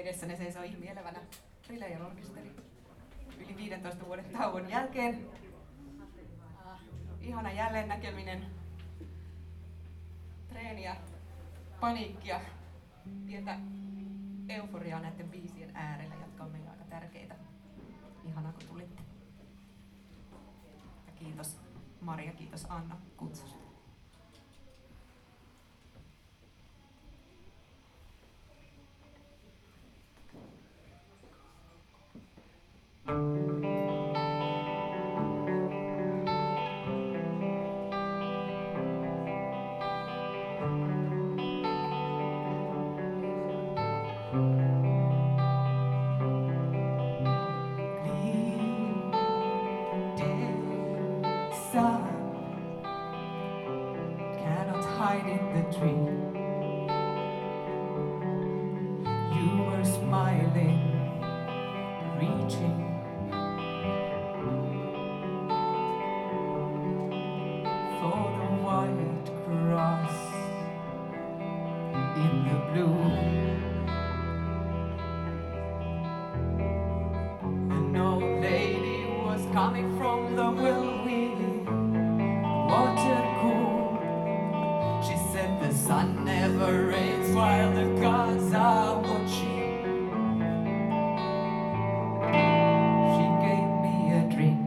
Edessäni seisoo ilmielevänä Relayer-orkesteri yli 15 vuoden tauon jälkeen. Ihana jälleen näkeminen, treeniä, paniikkia, pientä euforiaa näiden biisien äärellä, jotka on meille aika tärkeitä. Ihanaa kun tulitte. Ja kiitos Maria, kiitos Anna kutsusta. Cannot hide in the tree. You were smiling, reaching for the white cross in the blue. An old lady was coming from the Willwee water cool. She said the sun never rains while the gods are watching. She gave me a drink.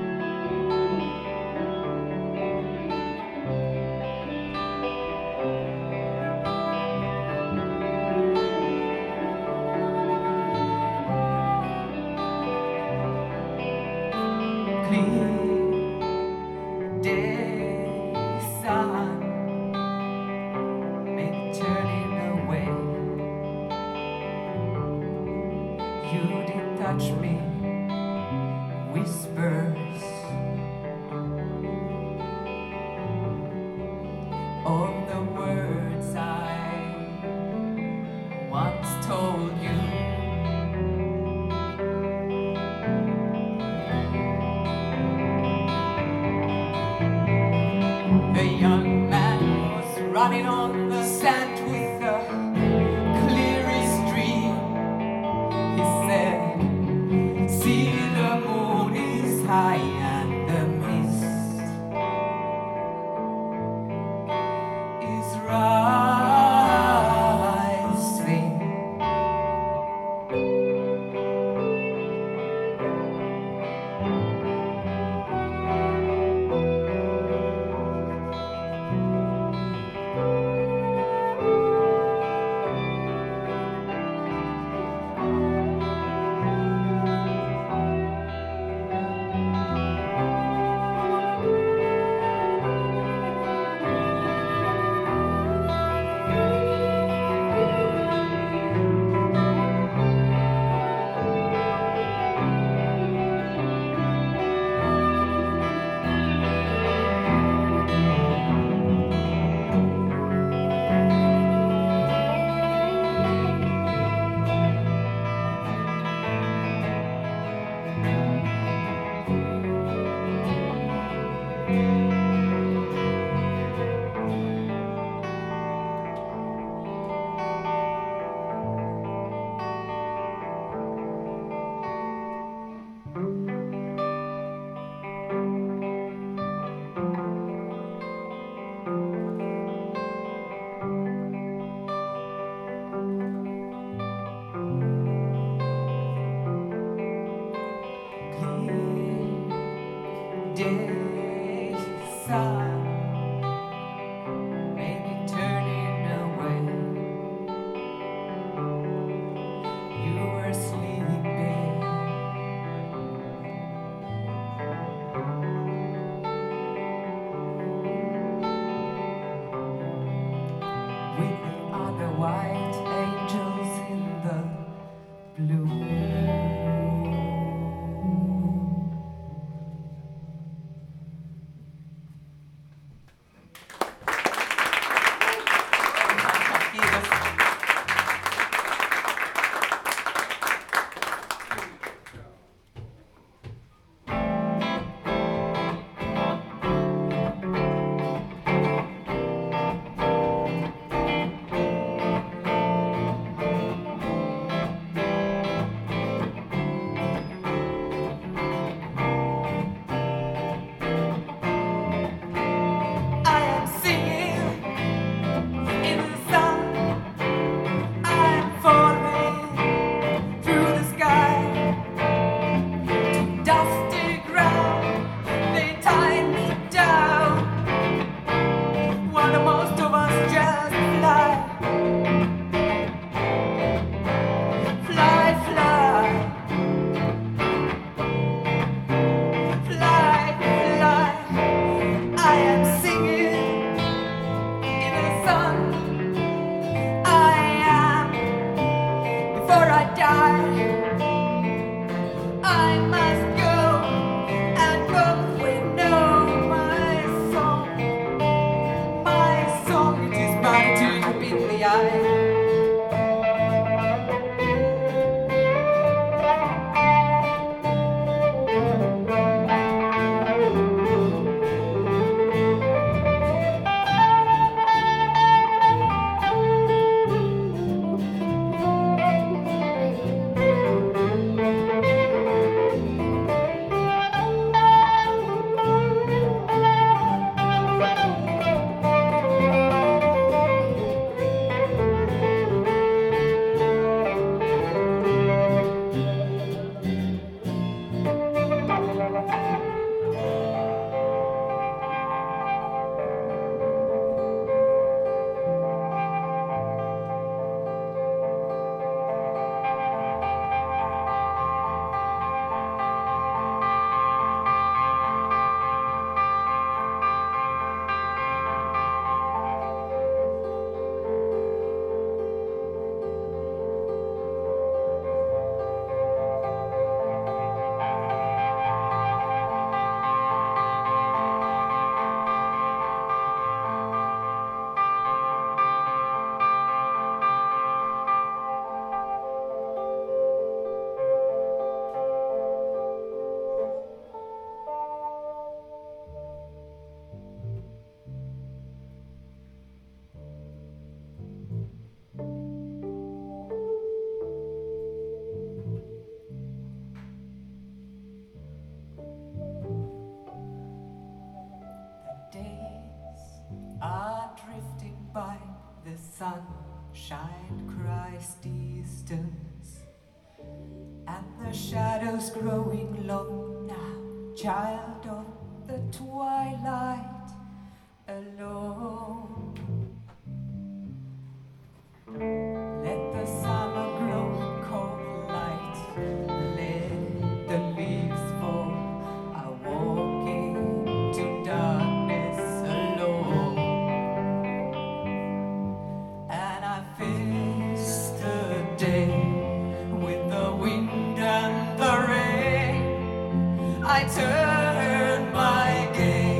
Clear day sun, make turning away. You did touch me, whispers of the words I once told you. A young man was running on the sand with the clearest dream. He said, see the moon is high and the mist is rising. Day sun, maybe turning away. You were sleeping. With the other white angels in the blue. drifting by, the sunshine cries distance, and the shadows growing long now, child of the twilight, alone. Let the summer grow cold light, let the leaves fall. I walk into darkness alone, and I face the day with the wind and the rain. I turn my gaze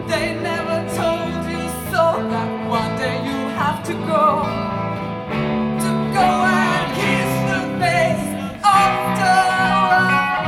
They never told you so that one day you have to go and kiss the face of the world.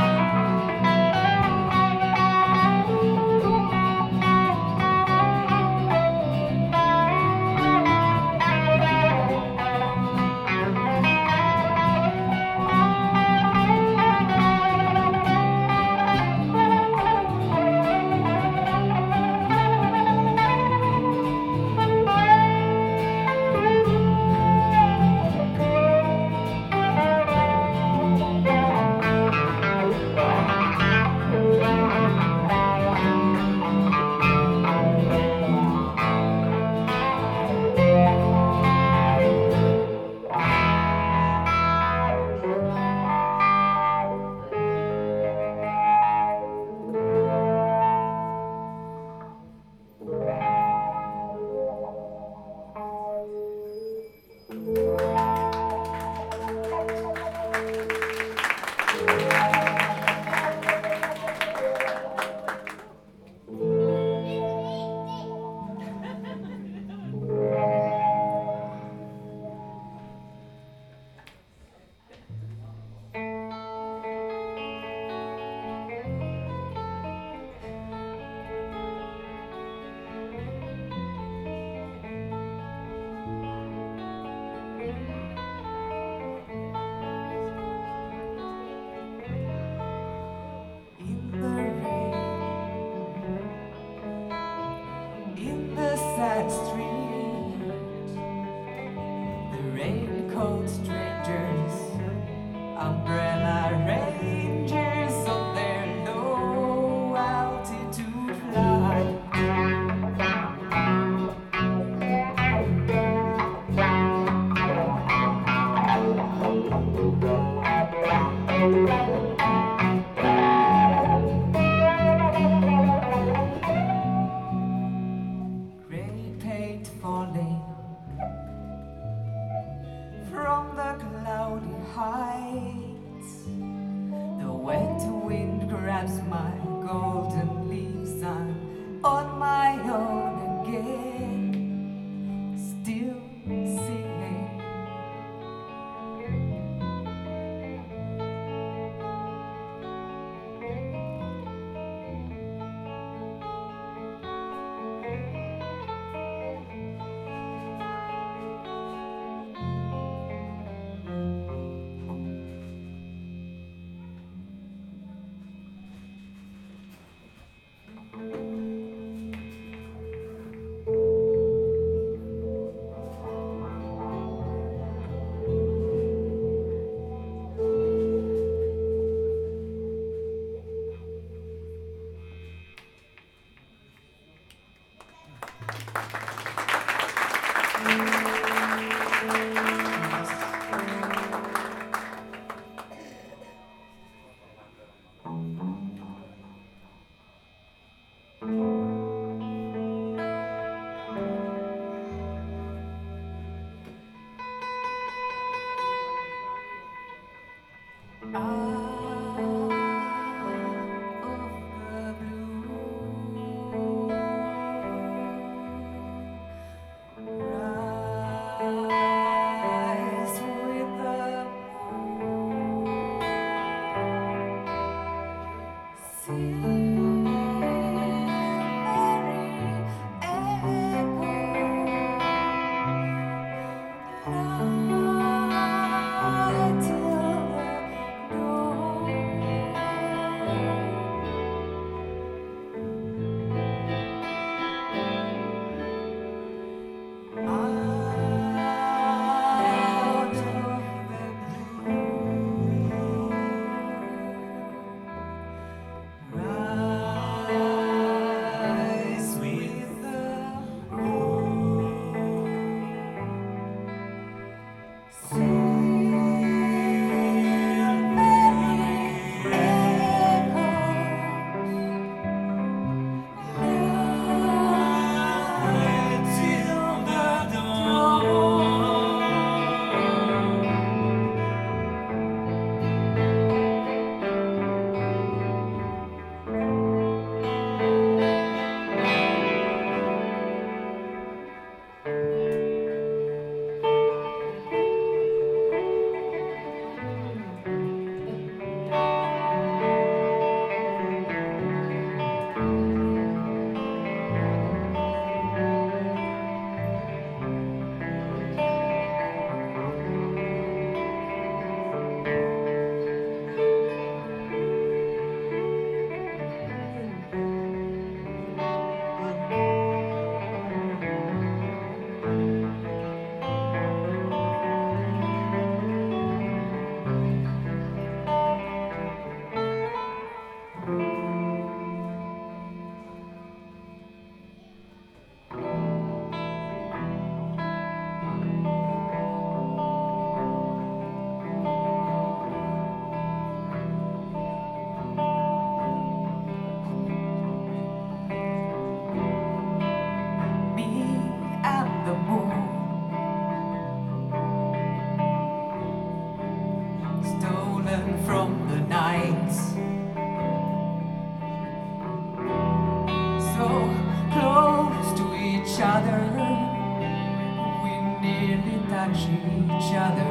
close to each other, we nearly touch each other.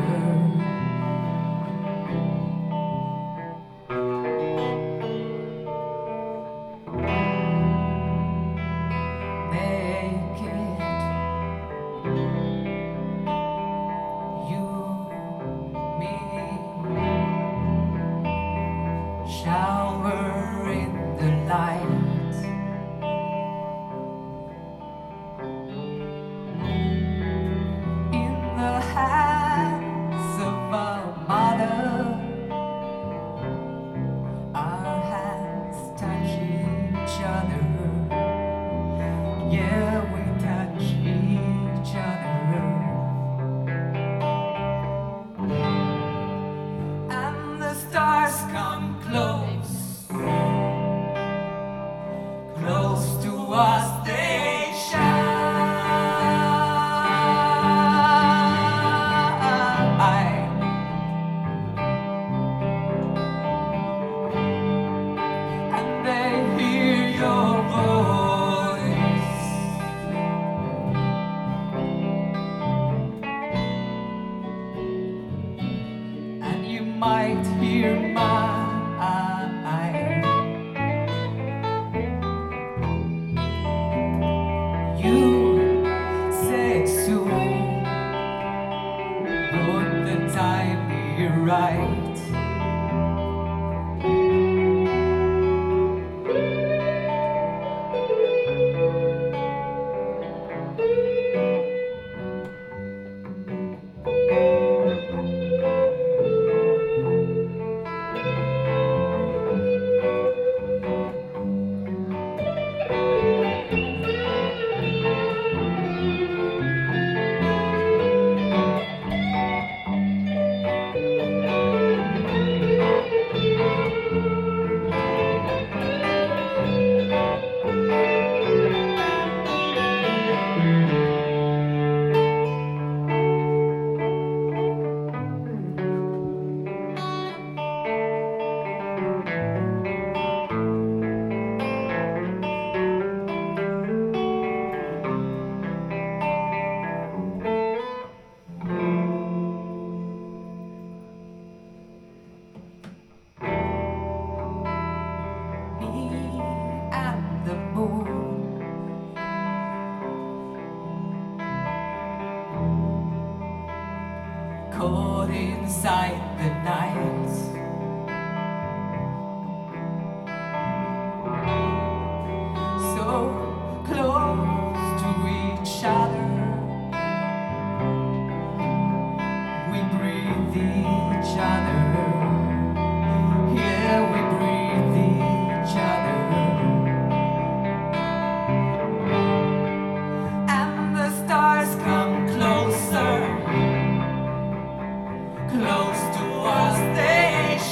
Shower in the light, in the hands of our mother, our hands touch each other. Yeah, we touch each other. And the stars come close, close to us they shine, and they hear your voice, and you might hear mine. You said soon, would the time be right? Caught inside the night, so close to each other, we breathe each other. Yeah, we breathe each other. And the stars come closer, close to us they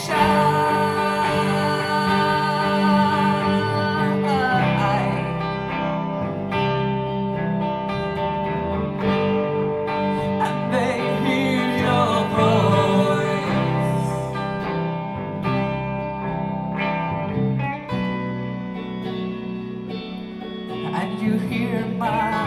shine, and they hear your voice, and you hear mine.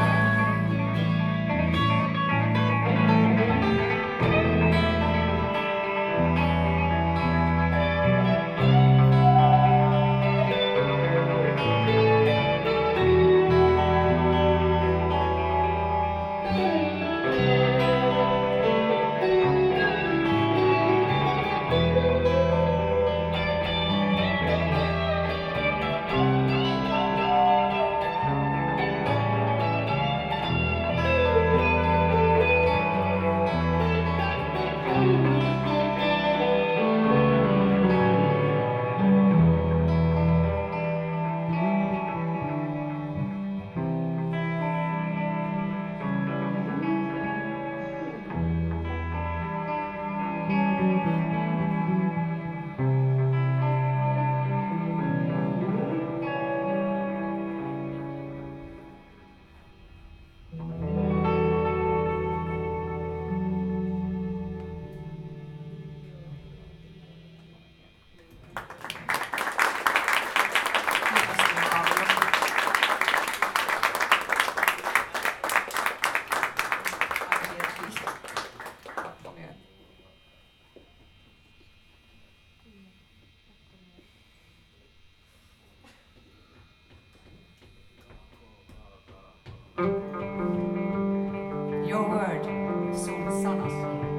word, sun sanas.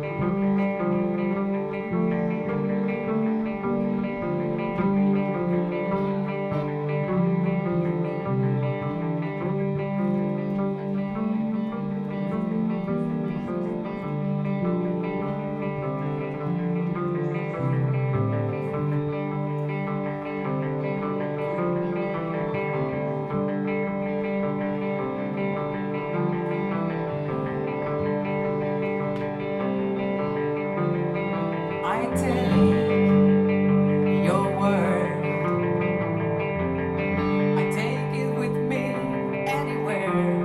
I take your word, I take it with me anywhere.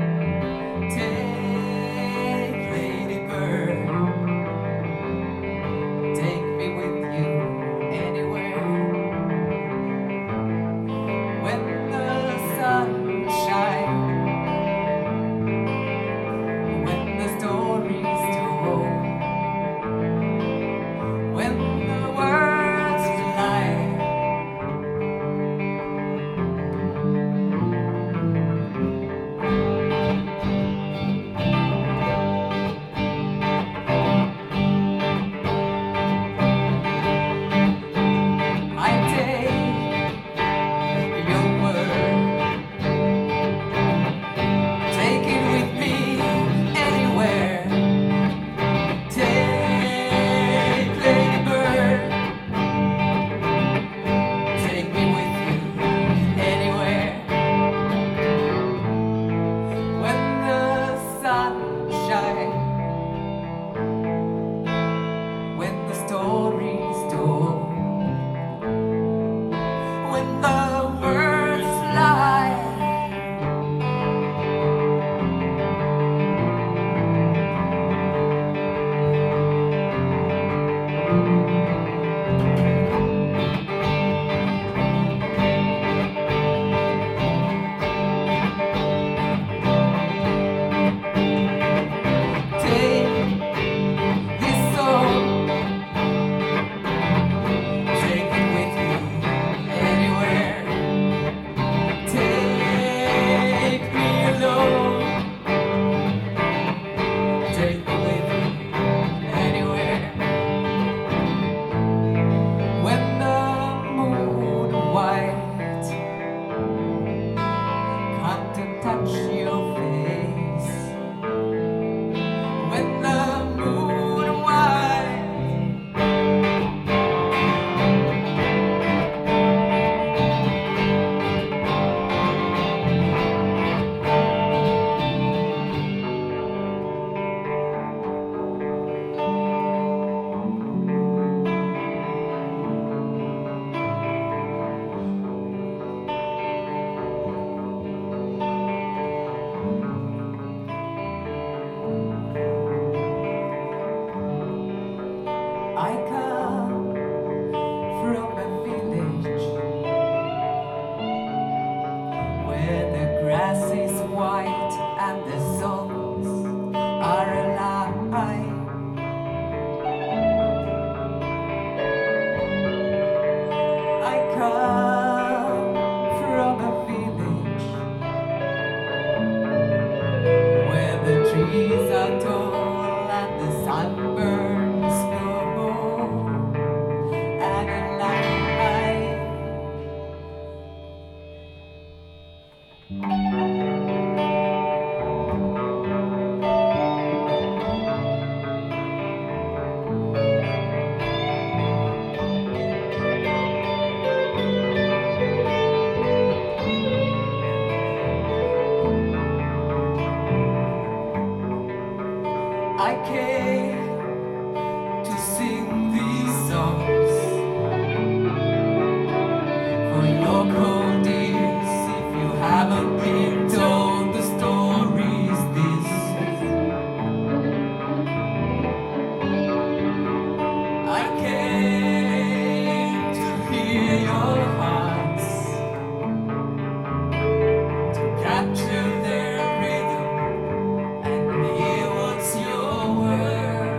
Take Lady Bird, take me with you anywhere. When the sun shines, when the stories told, when the words fly, I take your word, take it with me anywhere. Take Lady Bird, take me with you anywhere. When the sun shines, when the stories told, when the words fly, take this soul, take it with you anywhere. Take me alone, take me with you anywhere. When the moon white come to touch your face, when the moon white I come from a village where the grass is white and the songs are alive. I come from a village where the trees are tall and the sun burns low and alive. I came to sing these songs for your cold ears. If you haven't been told the stories, this I came to hear your hearts, to capture their rhythm and hear what's your word.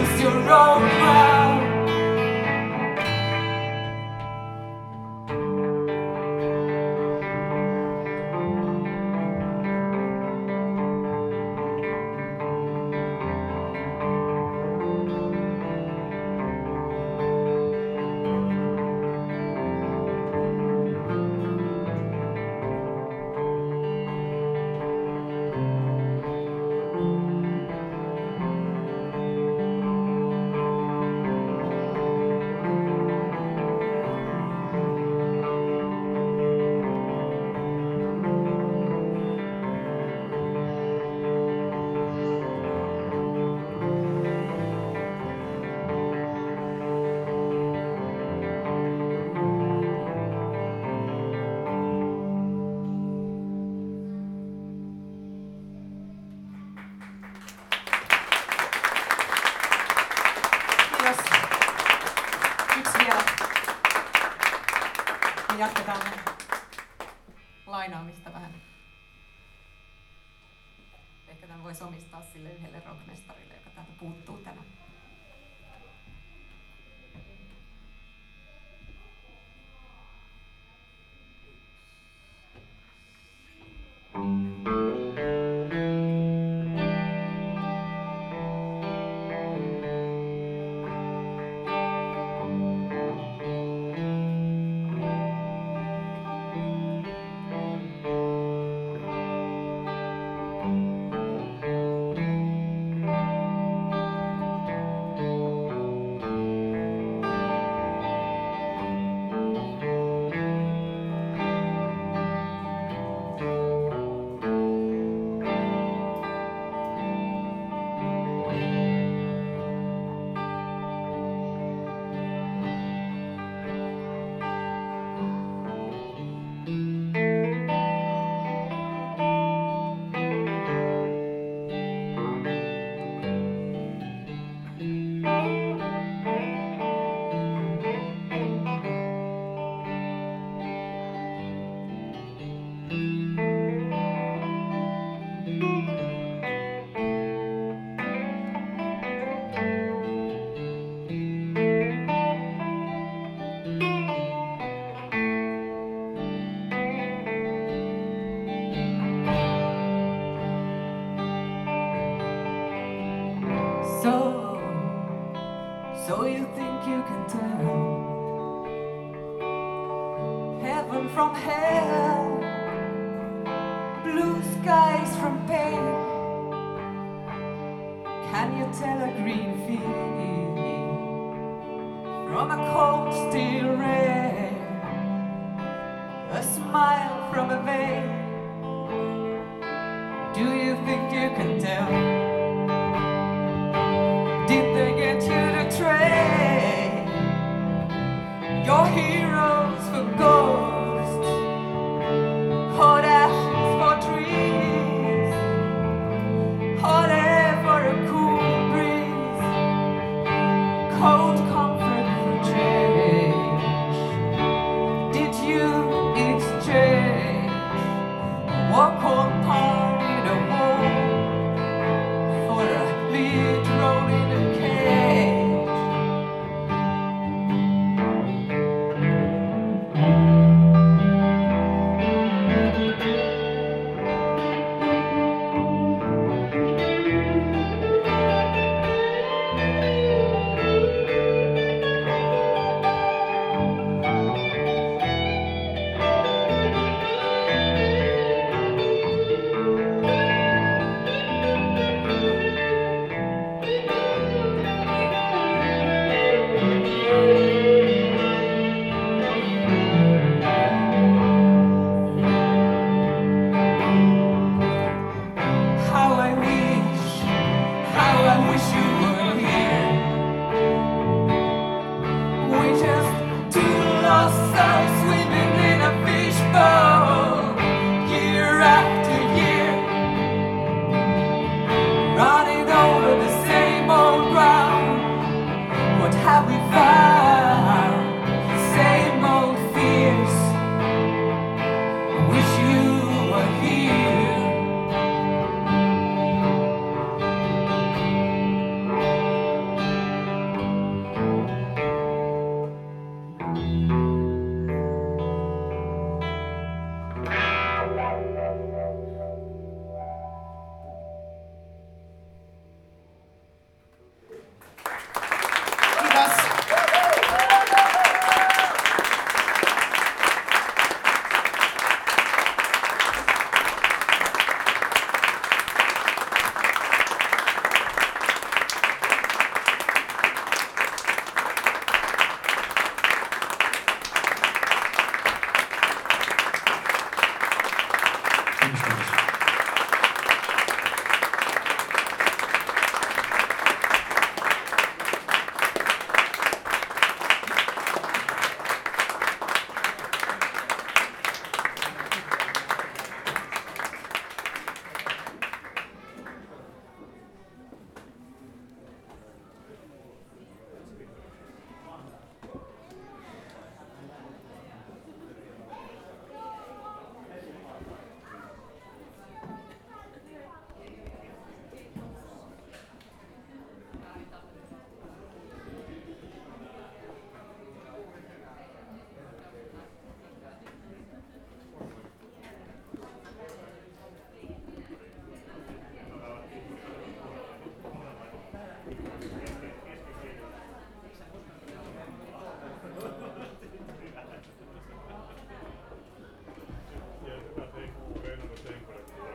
lose your own ground. Kiitos. Yksi vielä. Me jatketaan lainaamista vähän. Ehkä tämän voisi omistaa sille yhdelle rockmestarille, joka täältä puuttuu tänään. So you think you can tell heaven from hell, blue skies from pain? Can you tell a green field from a cold steel rain? A smile from a veil? Do you think you can tell? Did they get you to trade your heroes for ghosts, hot ashes for trees, hot air for a cool breeze, cold comfort for change? Did you exchange a walk-on part in a wall for a lead role in a cage? Have we found